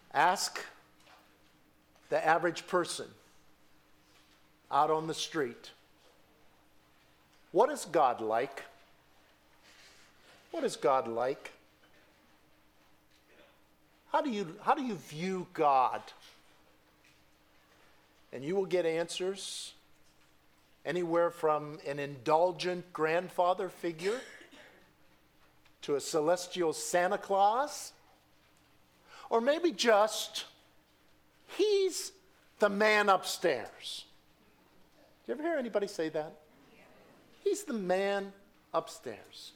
Ask the average person out on the street, what is God like? What is God like? How do you view God? And you will get answers anywhere from an indulgent grandfather figure to a celestial Santa Claus, or maybe just, he's the man upstairs. Do you ever hear anybody say that? He's the man upstairs.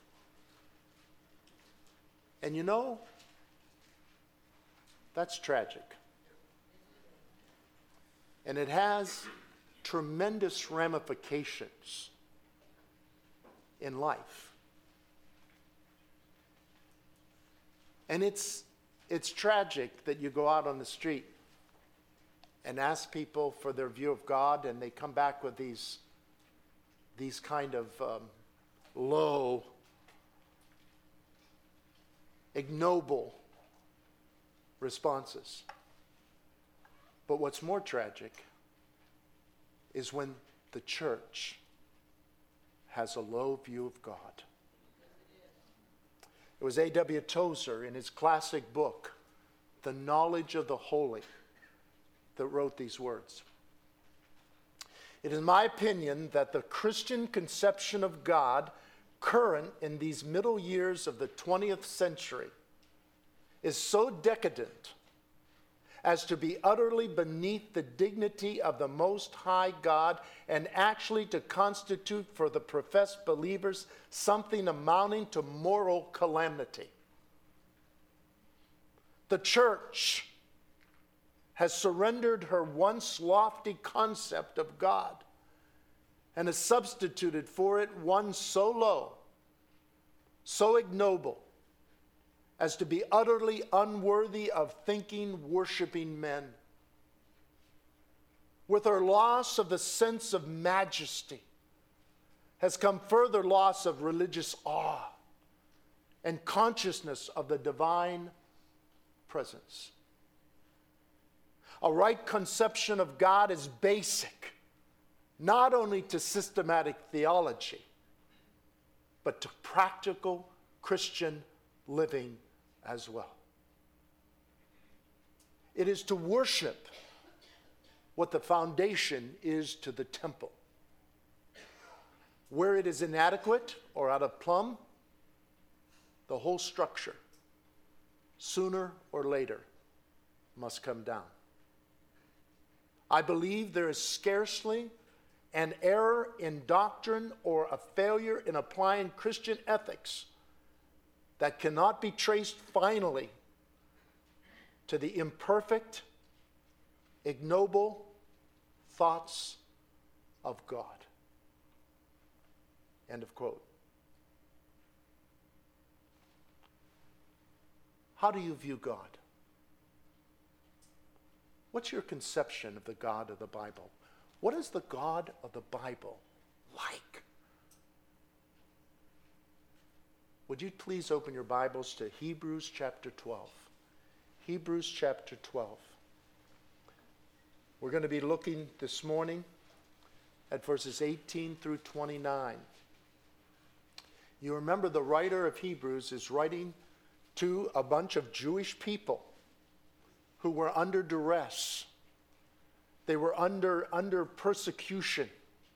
And you know, that's tragic. And it has tremendous ramifications in life. And it's tragic that you go out on the street and ask people for their view of God, and they come back with these kind of low, ignoble responses. But what's more tragic is when the church has a low view of God. It was A.W. Tozer in his classic book, The Knowledge of the Holy, that wrote these words. It is my opinion that the Christian conception of God, current in these middle years of the 20th century, is so decadent as to be utterly beneath the dignity of the Most High God, and actually to constitute for the professed believers something amounting to moral calamity. The church has surrendered her once lofty concept of God and has substituted for it one so low, so ignoble, as to be utterly unworthy of thinking, worshiping men. With her loss of the sense of majesty has come further loss of religious awe and consciousness of the divine presence. A right conception of God is basic, not only to systematic theology, but to practical Christian living as well. It is to worship what the foundation is to the temple. Where it is inadequate or out of plumb, the whole structure, sooner or later, must come down. I believe there is scarcely an error in doctrine or a failure in applying Christian ethics that cannot be traced finally to the imperfect, ignoble thoughts of God. End of quote. How do you view God? What's your conception of the God of the Bible? What is the God of the Bible like? Would you please open your Bibles to Hebrews chapter 12. Hebrews chapter 12. We're going to be looking this morning at verses 18 through 29. You remember the writer of Hebrews is writing to a bunch of Jewish people who were under duress. They were under persecution.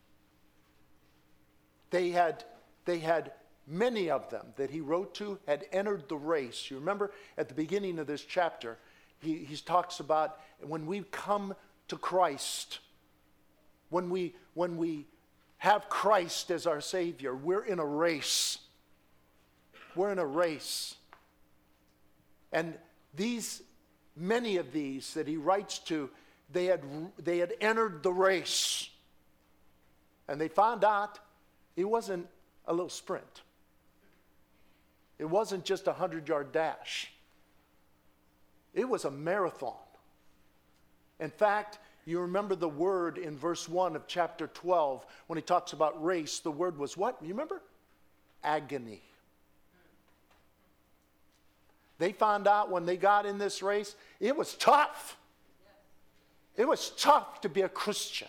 They had many of them that he wrote to had entered the race. You remember at the beginning of this chapter, he talks about when we come to Christ, when we have Christ as our Savior, we're in a race. We're in a race. And many of these that he writes to, they had entered the race. And they found out it wasn't a little sprint. It wasn't just a 100-yard dash. It was a marathon. In fact, you remember the word in verse 1 of chapter 12 when he talks about race. The word was what? You remember? Agony. They found out when they got in this race, it was tough. It was tough to be a Christian.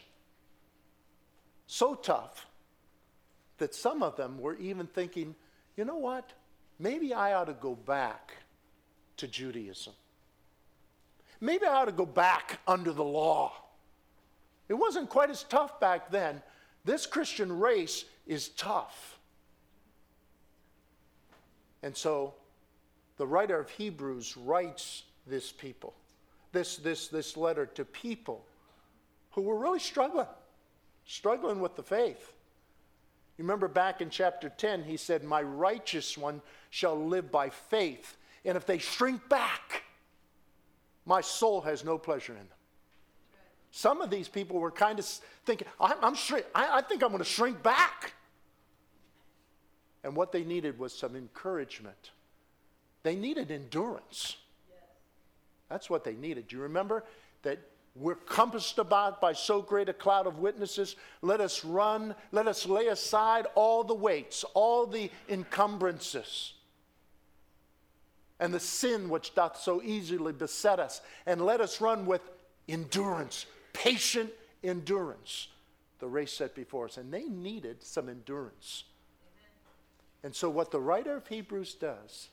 So tough that some of them were even thinking, you know what? Maybe I ought to go back to Judaism. Maybe I ought to go back under the law. It wasn't quite as tough back then. This Christian race is tough. And so the writer of Hebrews writes this letter to people who were really struggling with the faith. You remember back in chapter 10, he said, my righteous one shall live by faith. And if they shrink back, my soul has no pleasure in them. Some of these people were kind of thinking, I think I'm going to shrink back. And what they needed was some encouragement. They needed endurance. That's what they needed. Do you remember that we're compassed about by so great a cloud of witnesses? Let us lay aside all the weights, all the encumbrances, and the sin which doth so easily beset us, and let us run with endurance, patient endurance, the race set before us. And they needed some endurance. And so what the writer of Hebrews does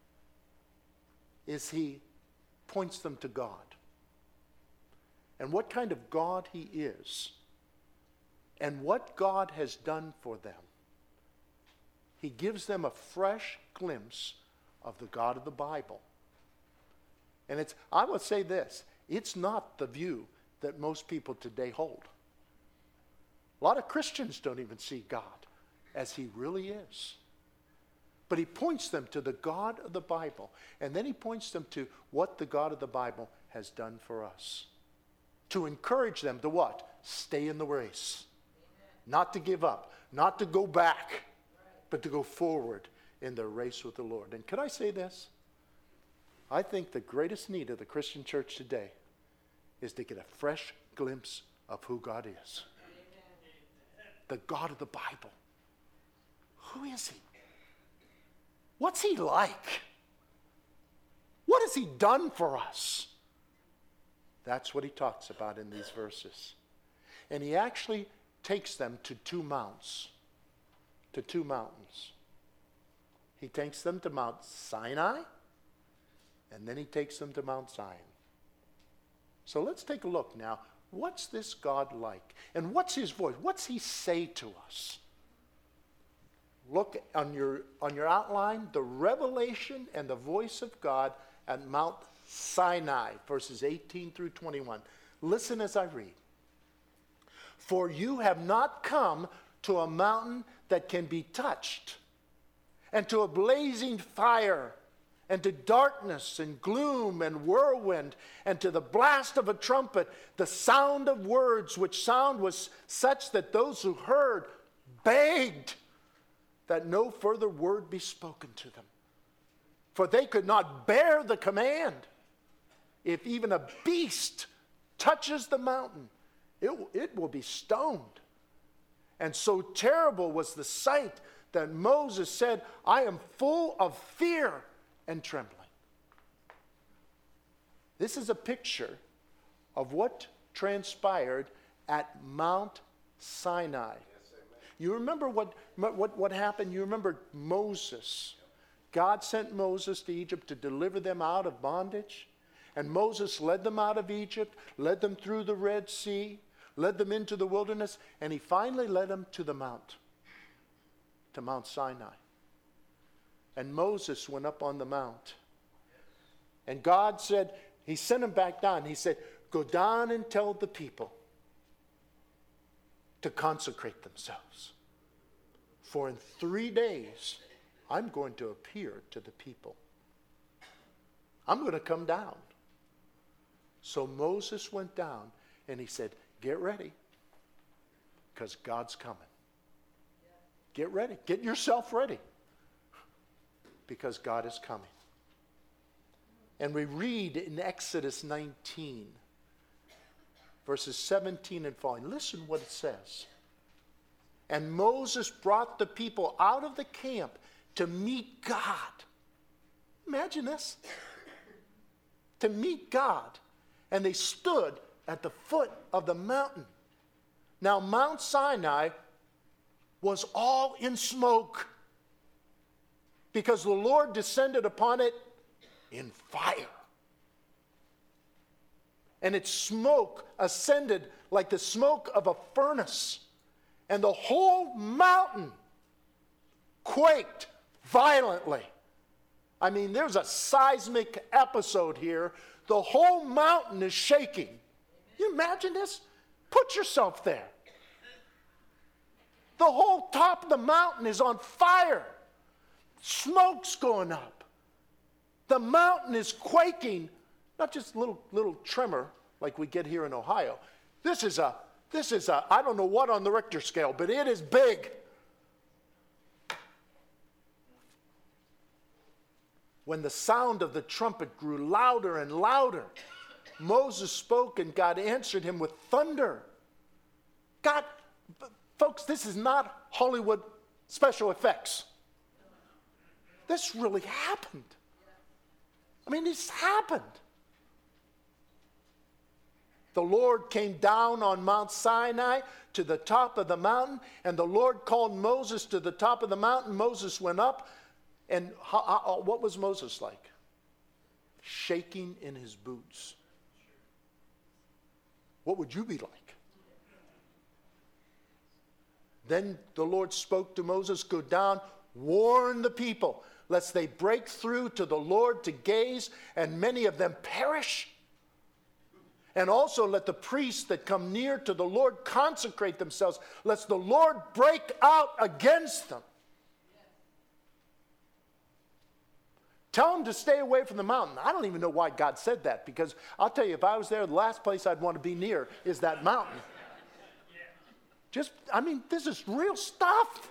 is he points them to God and what kind of God he is and what God has done for them. He gives them a fresh glimpse of the God of the Bible. And I would say this, it's not the view that most people today hold. A lot of Christians don't even see God as he really is. But he points them to the God of the Bible. And then he points them to what the God of the Bible has done for us. To encourage them to what? Stay in the race. Amen. Not to give up. Not to go back. Right. But to go forward in their race with the Lord. And could I say this? I think the greatest need of the Christian church today is to get a fresh glimpse of who God is. Amen. The God of the Bible. Who is he? What's he like? What has he done for us? That's what he talks about in these verses. And he actually takes them to two mountains. He takes them to Mount Sinai, and then he takes them to Mount Zion. So let's take a look now. What's this God like? And what's his voice? What's he say to us? Look on your outline, the revelation and the voice of God at Mount Sinai, verses 18 through 21. Listen as I read. For you have not come to a mountain that can be touched, and to a blazing fire, and to darkness and gloom and whirlwind, and to the blast of a trumpet, the sound of words, which sound was such that those who heard begged that no further word be spoken to them. For they could not bear the command. If even a beast touches the mountain, it will be stoned. And so terrible was the sight that Moses said, I am full of fear and trembling. This is a picture of what transpired at Mount Sinai. You remember what happened? You remember Moses. God sent Moses to Egypt to deliver them out of bondage. And Moses led them out of Egypt, led them through the Red Sea, led them into the wilderness, and he finally led them to Mount Sinai. And Moses went up on the mount. And God said, he sent him back down. He said, go down and tell the people to consecrate themselves. For in 3 days, I'm going to appear to the people. I'm going to come down. So Moses went down and he said, get ready, because God's coming. Get ready. Get yourself ready, because God is coming. And we read in Exodus 19, verses 17 and following. Listen what it says. And Moses brought the people out of the camp to meet God. Imagine this. To meet God. And they stood at the foot of the mountain. Now, Mount Sinai was all in smoke because the Lord descended upon it in fire. And its smoke ascended like the smoke of a furnace. And the whole mountain quaked violently. I mean, there's a seismic episode here. The whole mountain is shaking. You imagine this? Put yourself there. The whole top of the mountain is on fire. Smoke's going up. The mountain is quaking. Not just a little tremor like we get here in Ohio. This is a, I don't know what on the Richter scale, but it is big. When the sound of the trumpet grew louder and louder, Moses spoke and God answered him with thunder. God, folks, this is not Hollywood special effects. This really happened. I mean, this happened. The Lord came down on Mount Sinai to the top of the mountain, and the Lord called Moses to the top of the mountain. Moses went up, and what was Moses like? Shaking in his boots. What would you be like? Then the Lord spoke to Moses, go down, warn the people, lest they break through to the Lord to gaze, and many of them perish. And also let the priests that come near to the Lord consecrate themselves, lest the Lord break out against them. Tell them to stay away from the mountain. I don't even know why God said that, because I'll tell you, if I was there, the last place I'd want to be near is that mountain. This is real stuff.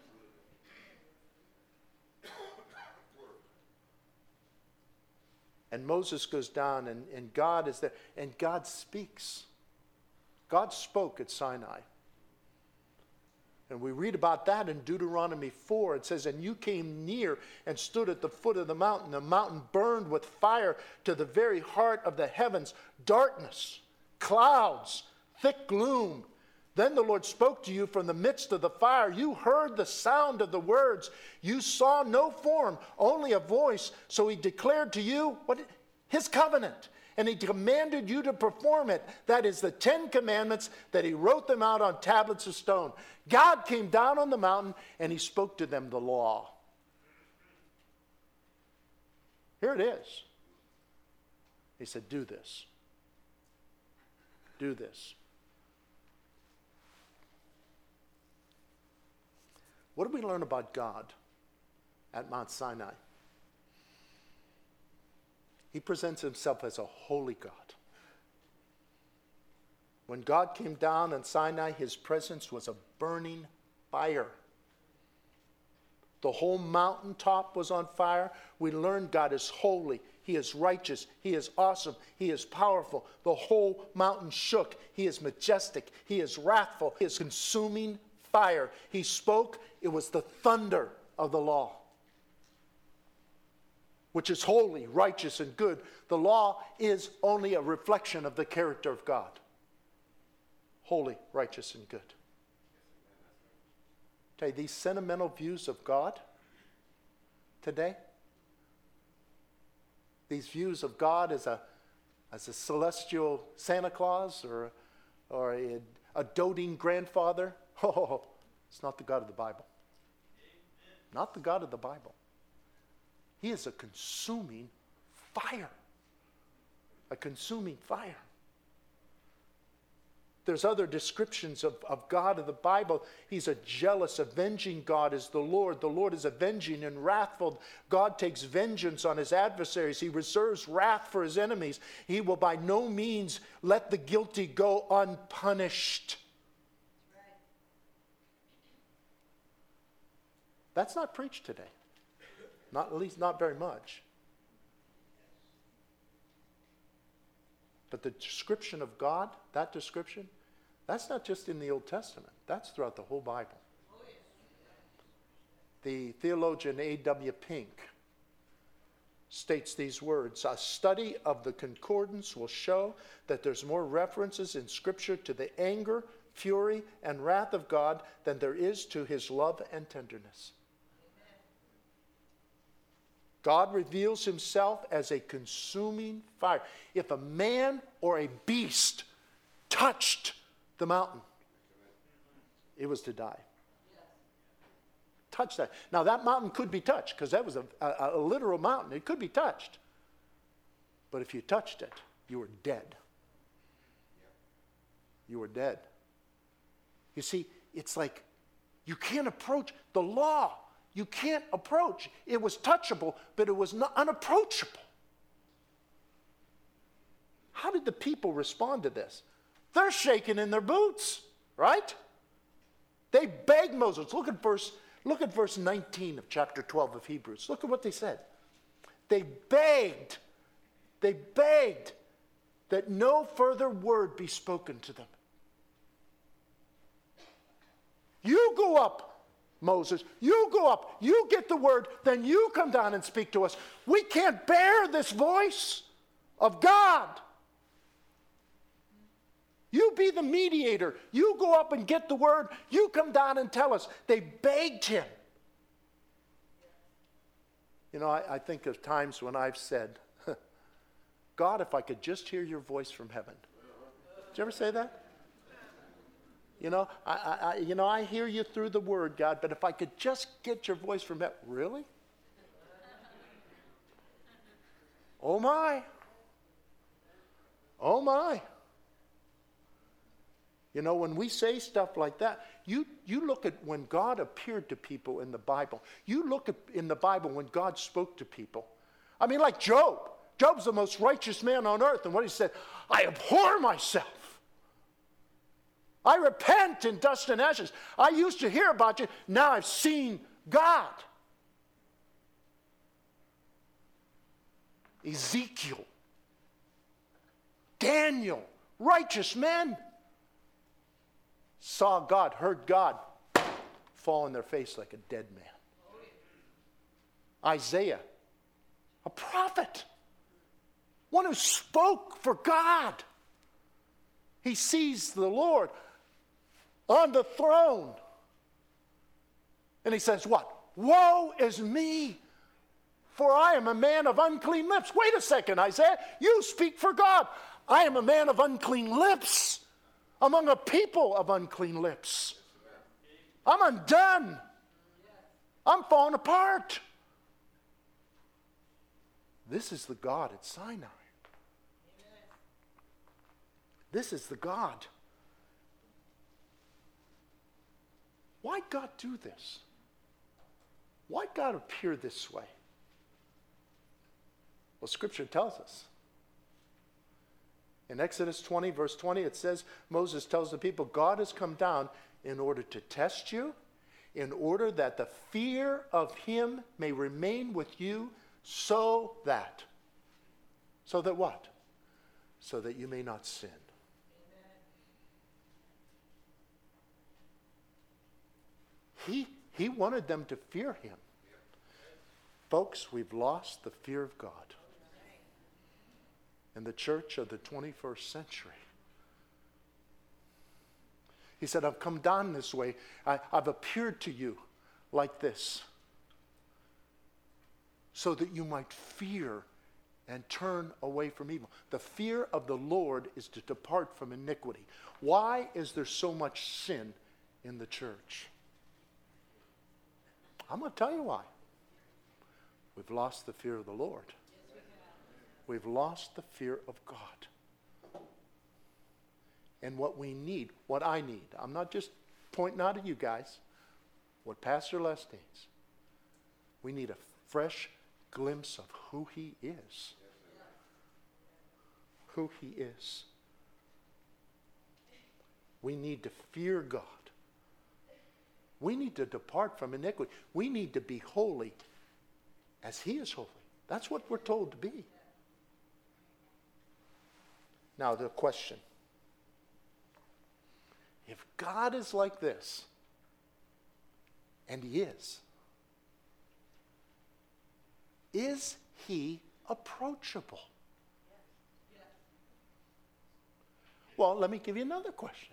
And Moses goes down, and God is there, and God speaks. God spoke at Sinai. And we read about that in Deuteronomy 4. It says, and you came near and stood at the foot of the mountain. The mountain burned with fire to the very heart of the heavens. Darkness, clouds, thick gloom. Then the Lord spoke to you from the midst of the fire. You heard the sound of the words. You saw no form, only a voice. So he declared to you his covenant. And he commanded you to perform it. That is the 10 commandments that he wrote them out on tablets of stone. God came down on the mountain and he spoke to them the law. Here it is. He said, do this. Do this. What do we learn about God at Mount Sinai? He presents himself as a holy God. When God came down on Sinai, his presence was a burning fire. The whole mountaintop was on fire. We learned God is holy. He is righteous. He is awesome. He is powerful. The whole mountain shook. He is majestic. He is wrathful. He is consuming fire. He spoke. It was the thunder of the law, which is holy, righteous, and good. The law is only a reflection of the character of God. Holy, righteous, and good. Okay, these sentimental views of God today, these views of God as a celestial Santa Claus or a doting grandfather, it's not the God of the Bible. Not the God of the Bible. He is a consuming fire. A consuming fire. There's other descriptions of God of the Bible. He's a jealous, avenging God is the Lord. The Lord is avenging and wrathful. God takes vengeance on his adversaries. He reserves wrath for his enemies. He will by no means let the guilty go unpunished. That's not preached today. Not, at least not very much. But the description of God, that description, that's not just in the Old Testament. That's throughout the whole Bible. The theologian A.W. Pink states these words: a study of the concordance will show that there's more references in Scripture to the anger, fury, and wrath of God than there is to his love and tenderness. God reveals himself as a consuming fire. If a man or a beast touched the mountain, it was to die. Touch that. Now that mountain could be touched because that was a literal mountain. It could be touched. But if you touched it, you were dead. You were dead. You see, it's like you can't approach the law. You can't approach. It was touchable, but it was not unapproachable. How did the people respond to this? They're shaking in their boots, right? They begged Moses. Look at verse 19 of chapter 12 of Hebrews. Look at what they said. They begged that no further word be spoken to them. You go up, Moses. You go up. You get the word. Then you come down and speak to us. We can't bear this voice of God. You be the mediator. You go up and get the word. You come down and tell us. They begged him. You know, I think of times when I've said, God, if I could just hear your voice from heaven. Did you ever say that? You know, I hear you through the word, God, but if I could just get your voice from heaven. Really? Oh my. Oh my. You know, when we say stuff like that, you look at when God appeared to people in the Bible. You look at in the Bible when God spoke to people. I mean, like Job. Job's the most righteous man on earth. And what he said, I abhor myself. I repent in dust and ashes. I used to hear about you. Now I've seen God. Ezekiel. Daniel. Righteous men. Saw God, heard God fall on their face like a dead man. Isaiah, a prophet, one who spoke for God. He sees the Lord on the throne. And he says, what? Woe is me, for I am a man of unclean lips. Wait a second, Isaiah, you speak for God. I am a man of unclean lips. Among a people of unclean lips. I'm undone. I'm falling apart. This is the God at Sinai. This is the God. Why God do this? Why God appear this way? Well, Scripture tells us. In Exodus 20, verse 20, it says, Moses tells the people, God has come down in order to test you, in order that the fear of him may remain with you, so that what? So that you may not sin. He wanted them to fear him. Folks, we've lost the fear of God in the church of the 21st century. He said, I've come down this way. I've appeared to you like this so that you might fear and turn away from evil. The fear of the Lord is to depart from iniquity. Why is there so much sin in the church? I'm going to tell you why. We've lost the fear of the Lord. We've lost the fear of God. And what we need, what I need, I'm not just pointing out at you guys, what Pastor Les needs, we need a fresh glimpse of who he is. Who he is. We need to fear God. We need to depart from iniquity. We need to be holy as he is holy. That's what we're told to be. Now the question. If God is like this, and he is he approachable. Well, let me give you another question.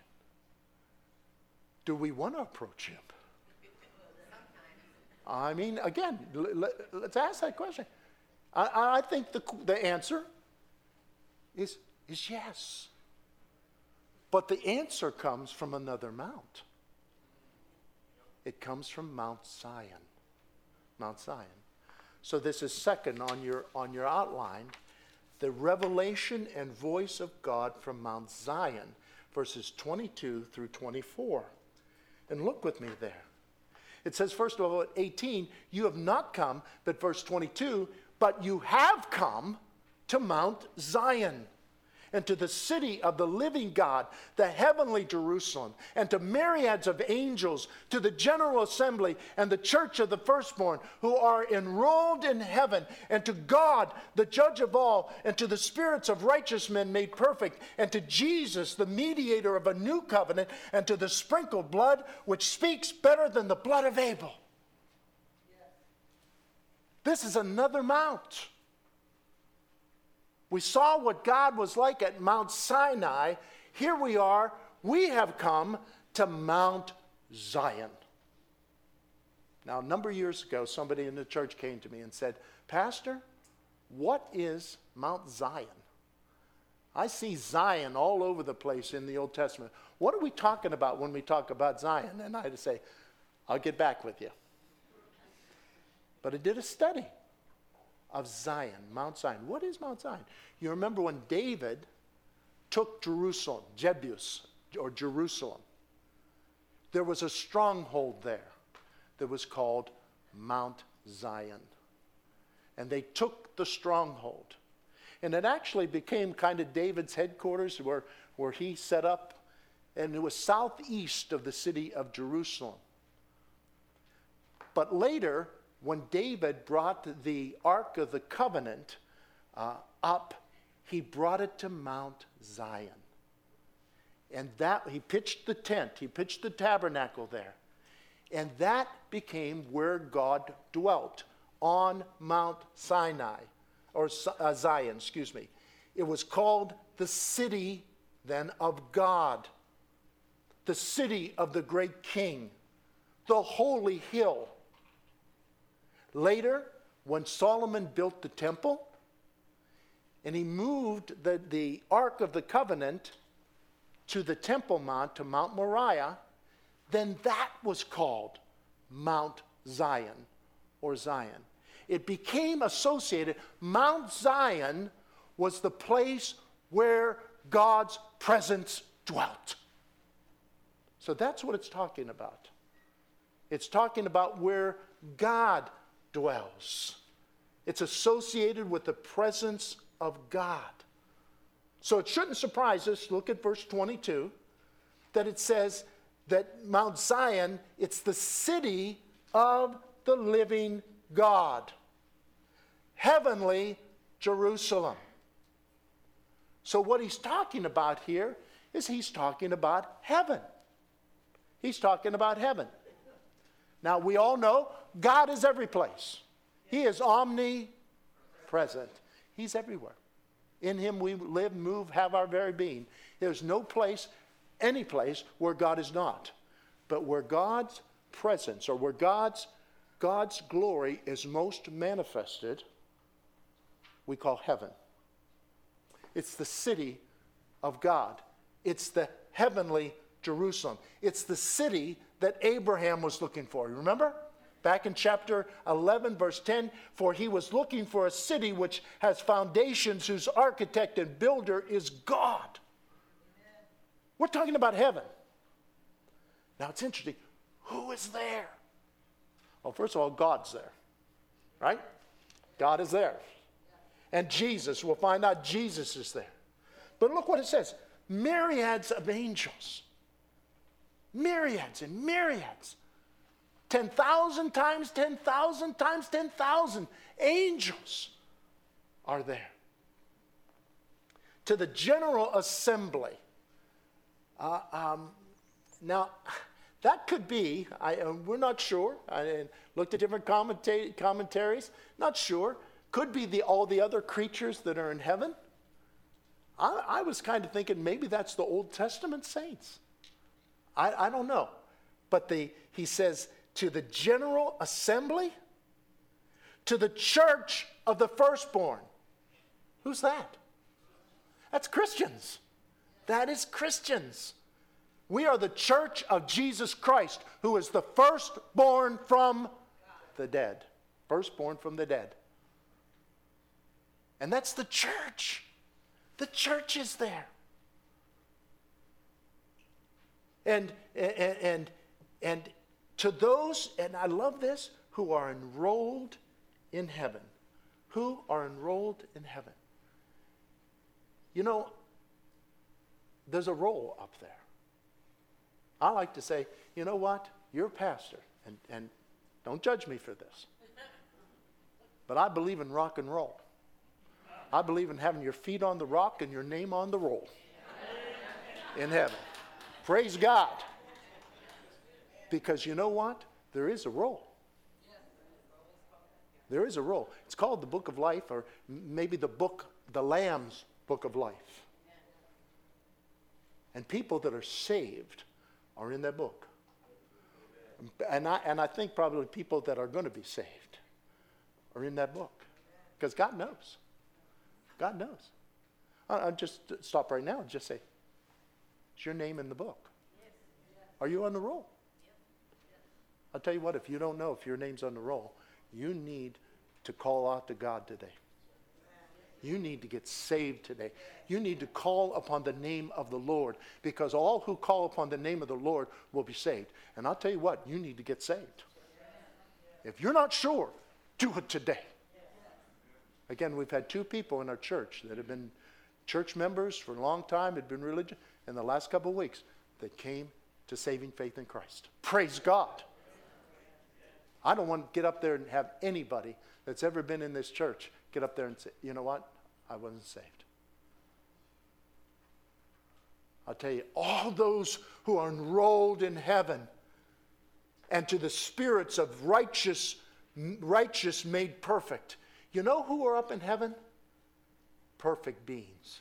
Do we want to approach him? I mean, again, let's ask that question. I think the answer is yes. But the answer comes from another mount. It comes from Mount Zion. Mount Zion. So this is second on your outline. The revelation and voice of God from Mount Zion, verses 22 through 24. And look with me there. It says, first of all, at 18, you have not come, but verse 22, but you have come to Mount Zion, and to the city of the living God, the heavenly Jerusalem, and to myriads of angels, to the general assembly and the church of the firstborn who are enrolled in heaven, and to God, the judge of all, and to the spirits of righteous men made perfect, and to Jesus, the mediator of a new covenant, and to the sprinkled blood which speaks better than the blood of Abel. This is another mount. We saw what God was like at Mount Sinai. Here we are. We have come to Mount Zion. Now, a number of years ago, somebody in the church came to me and said, Pastor, what is Mount Zion? I see Zion all over the place in the Old Testament. What are we talking about when we talk about Zion? And I had to say, I'll get back with you. But I did a study of Zion, Mount Zion. What is Mount Zion? You remember when David took Jerusalem, Jebus, or Jerusalem. There was a stronghold there that was called Mount Zion. And they took the stronghold. And it actually became kind of David's headquarters where he set up. And it was southeast of the city of Jerusalem. But later, when David brought the Ark of the Covenant up, he brought it to Mount Zion. And that he pitched the tent, he pitched the tabernacle there. And that became where God dwelt, on Mount Sinai, or Zion, excuse me. It was called the city then of God, the city of the great king, the holy hill. Later, when Solomon built the temple, and he moved the Ark of the Covenant to the Temple Mount, to Mount Moriah, then that was called Mount Zion, or Zion. It became associated. Mount Zion was the place where God's presence dwelt. So that's what it's talking about. It's talking about where God dwells. It's associated with the presence of God. So it shouldn't surprise us, look at verse 22, that it says that Mount Zion, it's the city of the living God. Heavenly Jerusalem. So what he's talking about here is he's talking about heaven. He's talking about heaven. Now we all know God is every place. He is omnipresent. He's everywhere. In him we live, move, have our very being. There's no place, any place, where God is not. But where God's presence, or where God's glory is most manifested, we call heaven. It's the city of God. It's the heavenly Jerusalem. It's the city that Abraham was looking for. You remember? Back in chapter 11, verse 10, for he was looking for a city which has foundations, whose architect and builder is God. Amen. We're talking about heaven. Now it's interesting. Who is there? Well, first of all, God's there. Right? God is there. And Jesus, we'll find out Jesus is there. But look what it says. Myriads of angels. Myriads and myriads. 10,000 times 10,000 times 10,000 angels are there. To the general assembly. Now, that could be, we're not sure. I looked at different commentaries, not sure. Could be all the other creatures that are in heaven. I was kind of thinking maybe that's the Old Testament saints. I don't know. But he says, to the general assembly, to the church of the firstborn. Who's that? That's Christians. That is Christians. We are the church of Jesus Christ, who is the firstborn from the dead. Firstborn from the dead. And that's the church. The church is there. And to those, and I love this, who are enrolled in heaven. Who are enrolled in heaven. You know, there's a roll up there. I like to say, you know what? You're a pastor, and don't judge me for this. But I believe in rock and roll. I believe in having your feet on the rock and your name on the roll in heaven. Praise God. Because you know what? There is a roll. There is a roll. It's called the Book of Life, or maybe the Lamb's Book of Life. And people that are saved are in that book. And I think probably people that are going to be saved are in that book. Because God knows. God knows. I'll just stop right now and just say, is your name in the book? Are you on the roll? I'll tell you what, if you don't know if your name's on the roll, you need to call out to God today. You need to get saved today. You need to call upon the name of the Lord, because all who call upon the name of the Lord will be saved. And I'll tell you what, you need to get saved. If you're not sure, do it today. Again, we've had 2 people in our church that have been church members for a long time, had been religious. In the last couple of weeks, they came to saving faith in Christ. Praise God. I don't want to get up there and have anybody that's ever been in this church get up there and say, you know what? I wasn't saved. I'll tell you, all those who are enrolled in heaven and to the spirits of righteous made perfect. You know who are up in heaven? Perfect beings.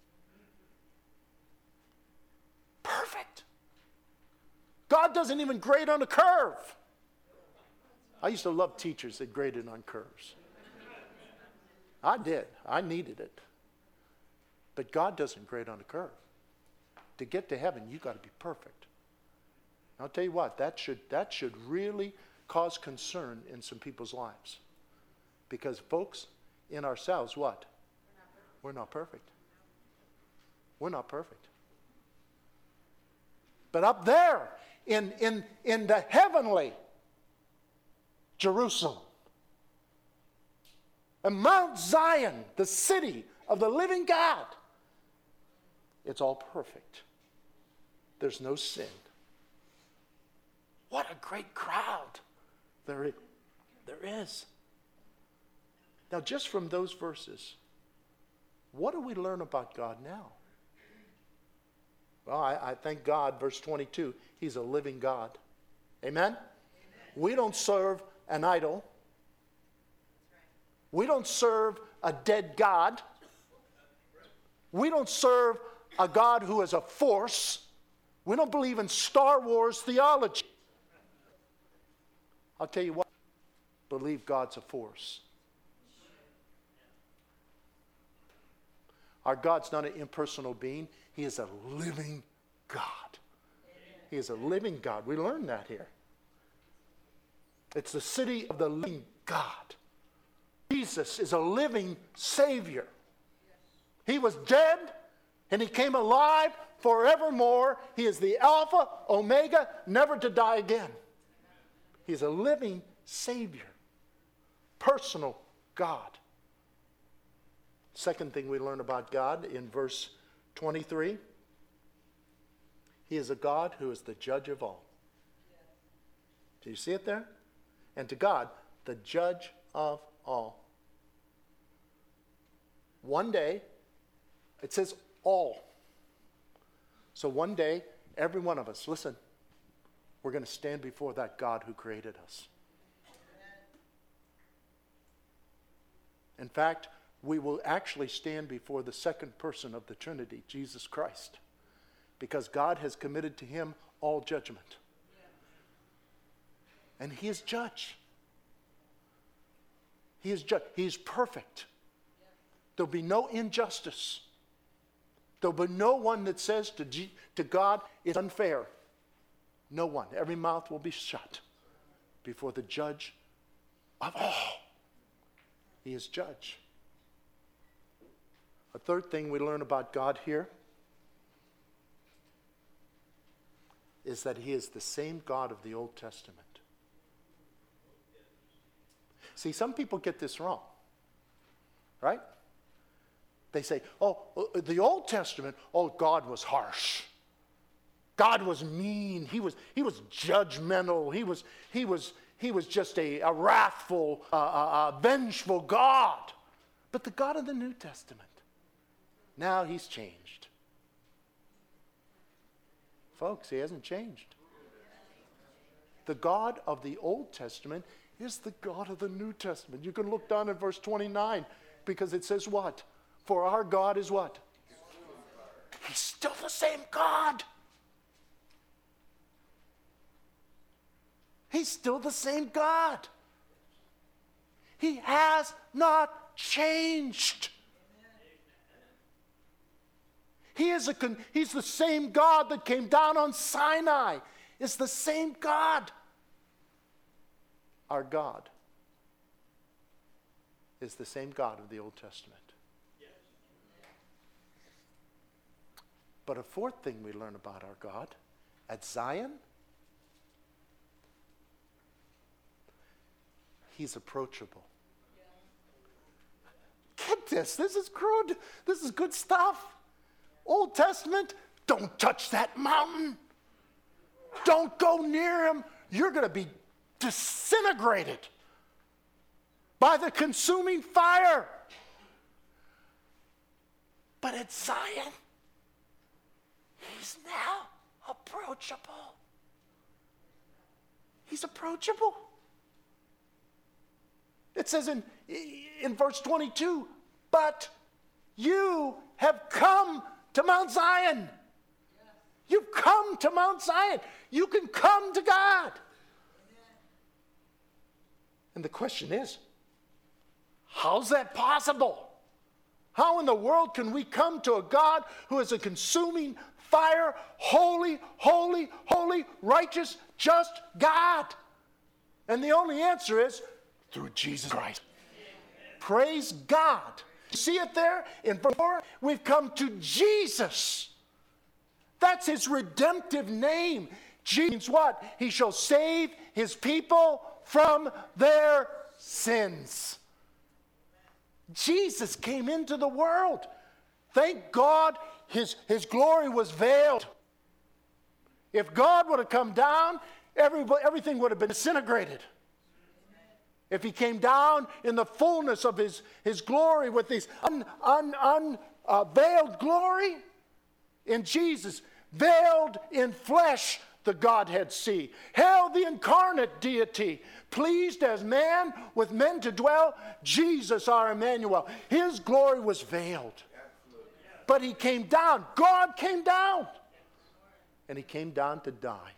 Perfect. God doesn't even grade on a curve. I used to love teachers that graded on curves. I did. I needed it. But God doesn't grade on a curve. To get to heaven, you got to be perfect. I'll tell you what, that should really cause concern in some people's lives. Because folks, in ourselves, what? We're not perfect. We're not perfect. But up there, in the heavenly Jerusalem, and Mount Zion, the city of the living God, it's all perfect. There's no sin. What a great crowd there is. Now, just from those verses, what do we learn about God now? Well, I thank God, verse 22, He's a living God. Amen? We don't serve an idol. We don't serve a dead God. We don't serve a God who is a force. We don't believe in Star Wars theology. I'll tell you what, believe God's a force. Our God's not an impersonal being. He is a living God. He is a living God. We learned that here. It's the city of the living God. Jesus is a living Savior. He was dead and He came alive forevermore. He is the Alpha, Omega, never to die again. He's a living Savior. Personal God. Second thing we learn about God in verse 23. He is a God who is the judge of all. Do you see it there? And to God, the judge of all. One day, it says all. So one day, every one of us, listen, we're going to stand before that God who created us. In fact, we will actually stand before the second person of the Trinity, Jesus Christ, because God has committed to him all judgment. And he is judge. He is judge. He is perfect. There'll be no injustice. There'll be no one that says to God, it's unfair. No one. Every mouth will be shut before the judge of all. He is judge. A third thing we learn about God here is that he is the same God of the Old Testament. See, some people get this wrong, right? They say, the Old Testament, God was harsh. God was mean. He was judgmental. He was just a wrathful, vengeful God. But the God of the New Testament, now he's changed. Folks, he hasn't changed. The God of the Old Testament is the God of the New Testament. You can look down at verse 29 because it says what? For our God is what? He's still the same God. He's still the same God. He has not changed. He's the same God that came down on Sinai. It's the same God. Our God is the same God of the Old Testament. But a fourth thing we learn about our God, at Zion, he's approachable. Get this. This is good. This is good stuff. Old Testament, don't touch that mountain. Don't go near him. You're going to be disintegrated by the consuming fire. But at Zion, he's now approachable. He's approachable. It says in verse 22, but you have come to Mount Zion. You've come to Mount Zion. You can come to God. And the question is, how's that possible? How in the world can we come to a God who is a consuming fire, holy, holy, holy, righteous, just God? And the only answer is through Jesus Christ. Praise God. See it there in verse 4? We've come to Jesus. That's his redemptive name. Jesus means what? He shall save his people from their sins. Jesus came into the world. Thank God his glory was veiled. If God would have come down, everything would have been disintegrated. If he came down in the fullness of his glory with this unveiled glory in Jesus, veiled in flesh, the Godhead see. Hail the incarnate deity, pleased as man with men to dwell, Jesus our Emmanuel. His glory was veiled. But he came down. God came down. And he came down to die.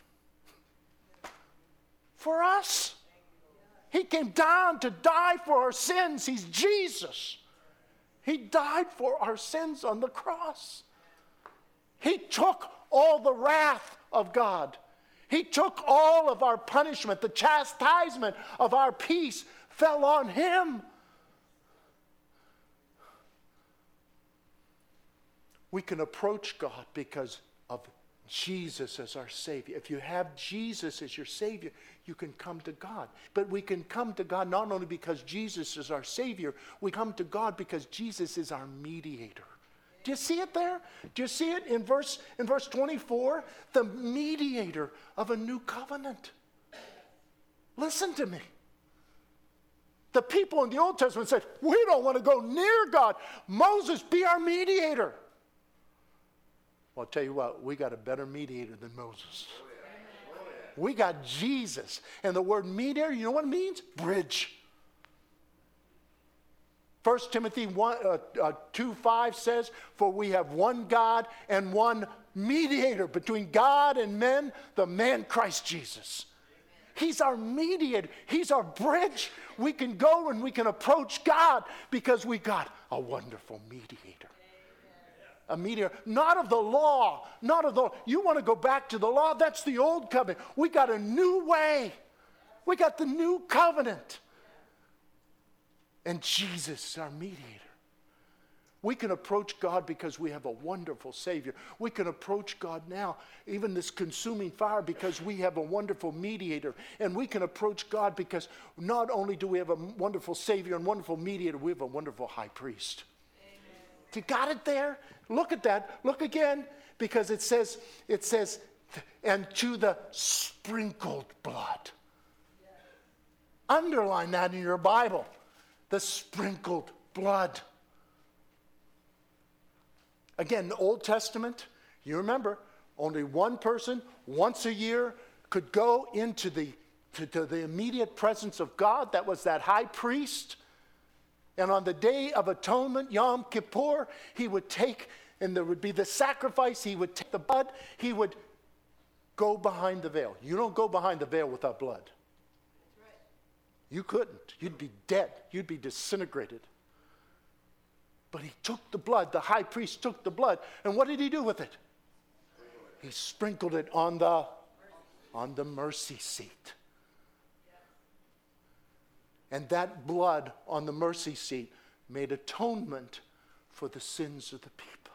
For us. He came down to die for our sins. He's Jesus. He died for our sins on the cross. He took all the wrath of God. He took all of our punishment. The chastisement of our peace fell on him. We can approach God because of Jesus as our Savior. If you have Jesus as your Savior, you can come to God. But we can come to God not only because Jesus is our Savior, we come to God because Jesus is our mediator. Do you see it there? Do you see it in verse 24? The mediator of a new covenant. Listen to me. The people in the Old Testament said, we don't want to go near God. Moses, be our mediator. Well, I'll tell you what, we got a better mediator than Moses. We got Jesus. And the word mediator, you know what it means? Bridge. 1 Timothy 2:5 says, for we have one God and one mediator between God and men, the man Christ Jesus. He's our mediator. He's our bridge. We can go and we can approach God because we got a wonderful mediator. A mediator, not of the law, not of the law. You want to go back to the law? That's the old covenant. We got a new way. We got the new covenant. And Jesus, our mediator. We can approach God because we have a wonderful Savior. We can approach God now, even this consuming fire, because we have a wonderful mediator. And we can approach God because not only do we have a wonderful Savior and wonderful mediator, we have a wonderful high priest. Amen. You got it there? Look at that. Look again, because it says, and to the sprinkled blood. Yeah. Underline that in your Bible. The sprinkled blood. Again, the Old Testament, you remember, only one person once a year could go into to the immediate presence of God. That was that high priest. And on the Day of Atonement, Yom Kippur, he would take, and there would be the sacrifice, he would take the blood, he would go behind the veil. You don't go behind the veil without blood. You couldn't. You'd be dead. You'd be disintegrated. But he took the blood. The high priest took the blood. And what did he do with it? He sprinkled it on the mercy seat. And that blood on the mercy seat made atonement for the sins of the people.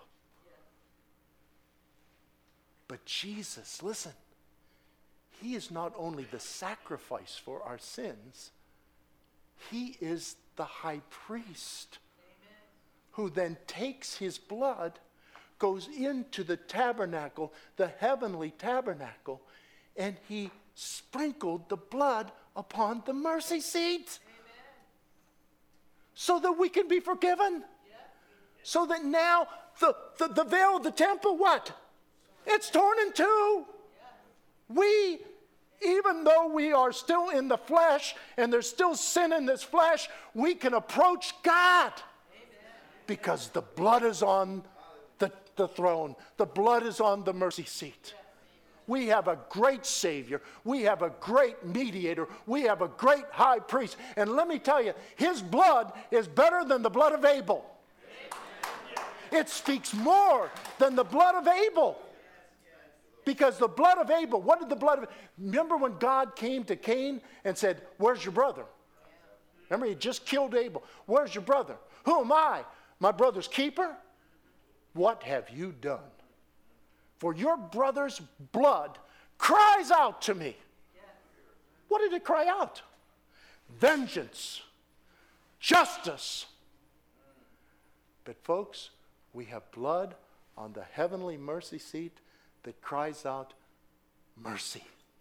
But Jesus, listen, he is not only the sacrifice for our sins, he is the high priest. Amen. Who then takes his blood, goes into the tabernacle, the heavenly tabernacle, and he sprinkled the blood upon the mercy seat. Amen. So that we can be forgiven. Yeah. So that now the veil of the temple, what? It's torn in two. Yeah. Even though we are still in the flesh and there's still sin in this flesh, we can approach God. Amen. Because the blood is on the throne. The blood is on the mercy seat. We have a great Savior. We have a great mediator. We have a great high priest. And let me tell you, his blood is better than the blood of Abel. It speaks more than the blood of Abel. Because the blood of Abel, what did the blood of... Remember when God came to Cain and said, where's your brother? Remember, he just killed Abel. Where's your brother? Who am I? My brother's keeper? What have you done? For your brother's blood cries out to me. What did it cry out? Vengeance. Justice. But folks, we have blood on the heavenly mercy seat that cries out mercy,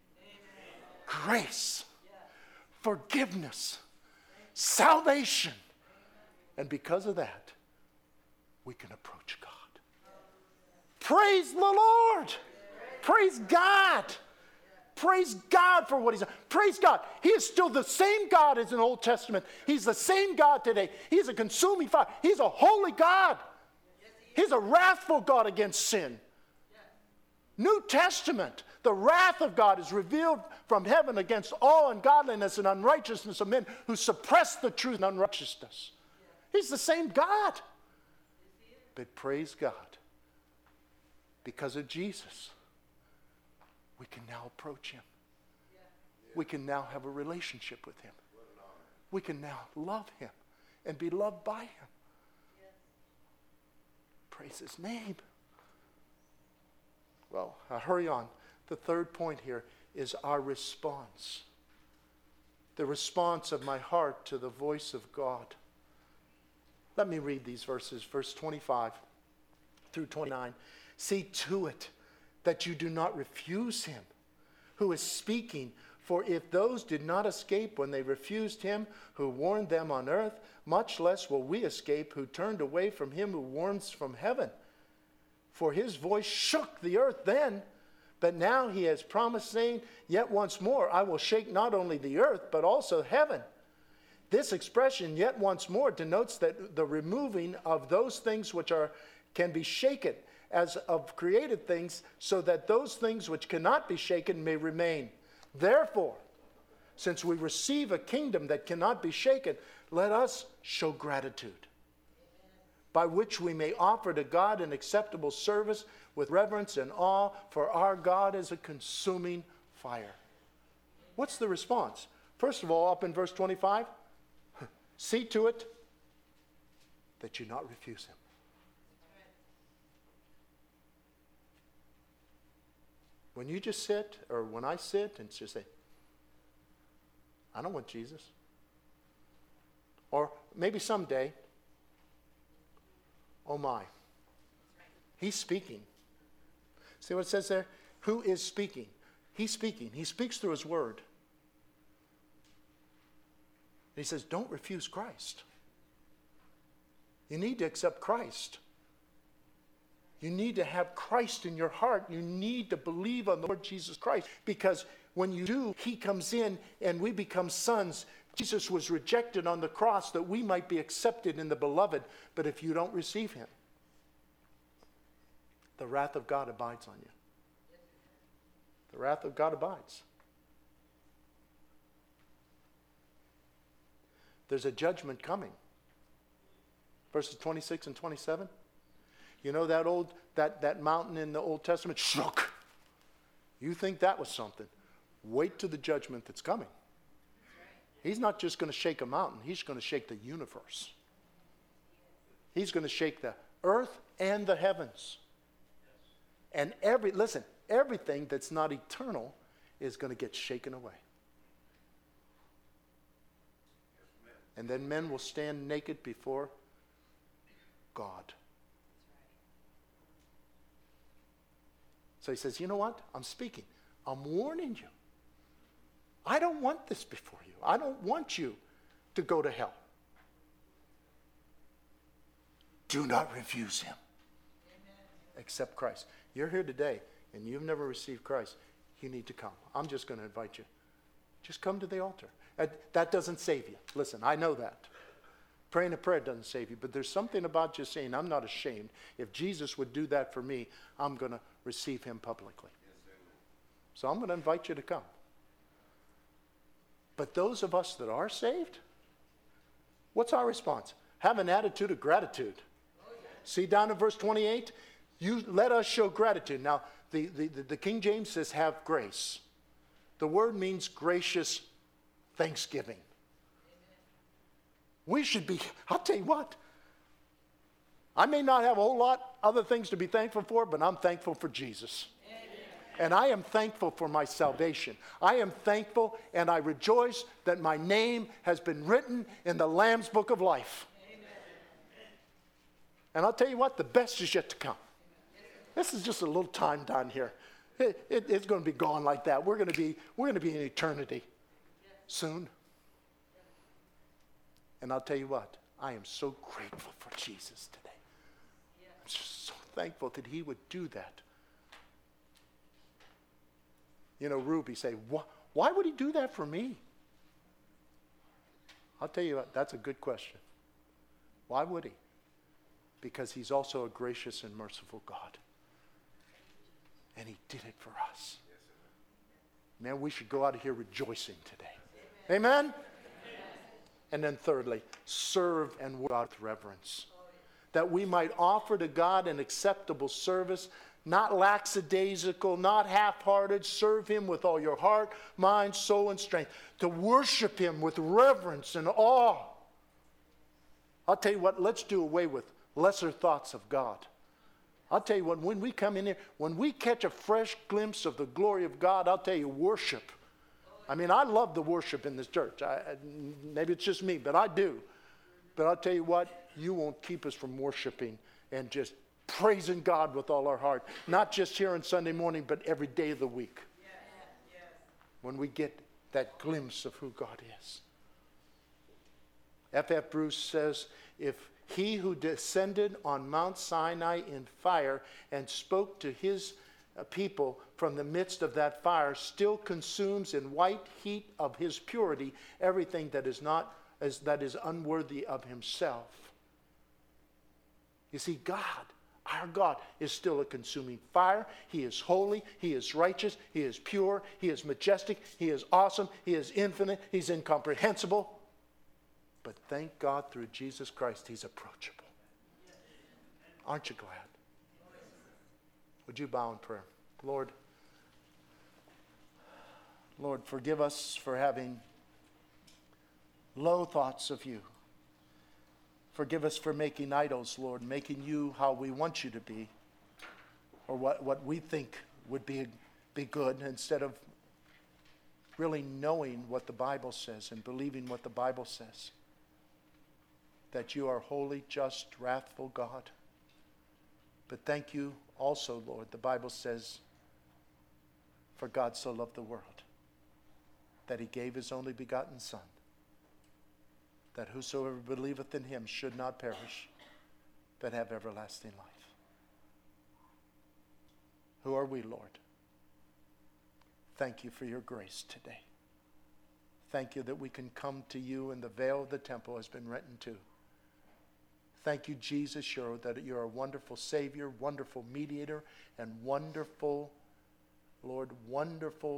grace, forgiveness, salvation. And because of that, we can approach God. Praise the Lord. Praise God. Praise God for what he's done. Praise God. He is still the same God as in the Old Testament. He's the same God today. He's a consuming fire. He's a holy God. He's a wrathful God against sin. New Testament, the wrath of God is revealed from heaven against all ungodliness and unrighteousness of men who suppress the truth and unrighteousness. He's the same God. But praise God, because of Jesus, we can now approach him. We can now have a relationship with him. We can now love him and be loved by him. Praise his name. Well, I'll hurry on. The third point here is our response. The response of my heart to the voice of God. Let me read these verses, verse 25 through 29. See to it that you do not refuse him who is speaking, for if those did not escape when they refused him who warned them on earth, much less will we escape who turned away from him who warns from heaven. For his voice shook the earth then, but now he has promised, saying, yet once more I will shake not only the earth, but also heaven. This expression, yet once more, denotes that the removing of those things which can be shaken as of created things, so that those things which cannot be shaken may remain. Therefore, since we receive a kingdom that cannot be shaken, let us show gratitude, by which we may offer to God an acceptable service with reverence and awe, for our God is a consuming fire. What's the response? First of all, up in verse 25, see to it that you not refuse him. When you just sit, or when I sit and just say, I don't want Jesus. Or maybe someday, oh my, he's speaking. See what it says there? Who is speaking? He's speaking. He speaks through his word. He says, don't refuse Christ. You need to accept Christ. You need to have Christ in your heart. You need to believe on the Lord Jesus Christ. Because when you do, he comes in and we become sons. Jesus was rejected on the cross that we might be accepted in the beloved. But if you don't receive him, the wrath of God abides on you. The wrath of God abides. There's a judgment coming. Verses 26 and 27. You know that mountain in the Old Testament shook. You think that was something. Wait till the judgment that's coming. He's not just going to shake a mountain. He's going to shake the universe. He's going to shake the earth and the heavens. And everything that's not eternal is going to get shaken away. And then men will stand naked before God. So he says, you know what? I'm speaking. I'm warning you. I don't want this before you. I don't want you to go to hell. Do not refuse him. Amen. Accept Christ. You're here today and you've never received Christ. You need to come. I'm just going to invite you. Just come to the altar. That doesn't save you. Listen, I know that. Praying a prayer doesn't save you, but there's something about just saying, I'm not ashamed. If Jesus would do that for me, I'm going to receive him publicly. So I'm going to invite you to come. But those of us that are saved, what's our response? Have an attitude of gratitude. See down in verse 28? You let us show gratitude. Now, the King James says have grace. The word means gracious thanksgiving. We should be, I'll tell you what, I may not have a whole lot other things to be thankful for, but I'm thankful for Jesus. And I am thankful for my salvation. I am thankful and I rejoice that my name has been written in the Lamb's Book of Life. And I'll tell you what, the best is yet to come. This is just a little time down here. It's going to be gone like that. We're going to be in eternity soon. And I'll tell you what, I am so grateful for Jesus today. I'm just so thankful that he would do that. You know, Ruby say, why would he do that for me? I'll tell you what, that's a good question. Why would he? Because he's also a gracious and merciful God. And he did it for us. Man, we should go out of here rejoicing today. Amen? And then thirdly, serve and work God with reverence. That we might offer to God an acceptable service, not lackadaisical, not half-hearted. Serve him with all your heart, mind, soul, and strength. To worship him with reverence and awe. I'll tell you what, let's do away with lesser thoughts of God. I'll tell you what, when we come in here, when we catch a fresh glimpse of the glory of God, I'll tell you, worship. I mean, I love the worship in this church. Maybe it's just me, but I do. But I'll tell you what, you won't keep us from worshiping and just praising God with all our heart. Not just here on Sunday morning, but every day of the week. Yes. When we get that glimpse of who God is. F.F. Bruce says, if he who descended on Mount Sinai in fire and spoke to his people from the midst of that fire still consumes in white heat of his purity everything that is not that is unworthy of himself. You see, God, our God, is still a consuming fire. He is holy. He is righteous. He is pure. He is majestic. He is awesome. He is infinite. He's incomprehensible. But thank God through Jesus Christ, he's approachable. Aren't you glad? Would you bow in prayer? Lord, forgive us for having low thoughts of you. Forgive us for making idols, Lord, making you how we want you to be, or what we think would be good, instead of really knowing what the Bible says and believing what the Bible says. That you are holy, just, wrathful God. But thank you also, Lord, the Bible says, for God so loved the world, that he gave his only begotten Son, that whosoever believeth in him should not perish, but have everlasting life. Who are we, Lord? Thank you for your grace today. Thank you that we can come to you and the veil of the temple has been rent in two. Thank you, Jesus, that you're a wonderful Savior, wonderful mediator, and wonderful, Lord, wonderful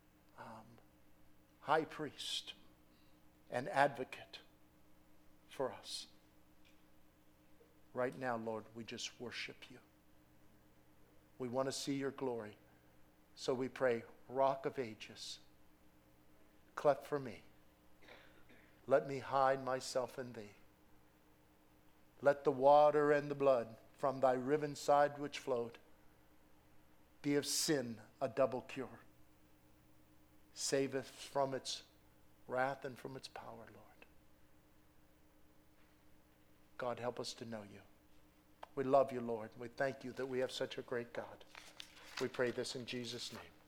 high priest and advocate for us. Right now, Lord, we just worship you. We want to see your glory. So we pray, Rock of Ages, cleft for me. Let me hide myself in thee. Let the water and the blood from thy riven side which flowed be of sin a double cure. Save us from its wrath and from its power, Lord. God, help us to know you. We love you, Lord. We thank you that we have such a great God. We pray this in Jesus' name.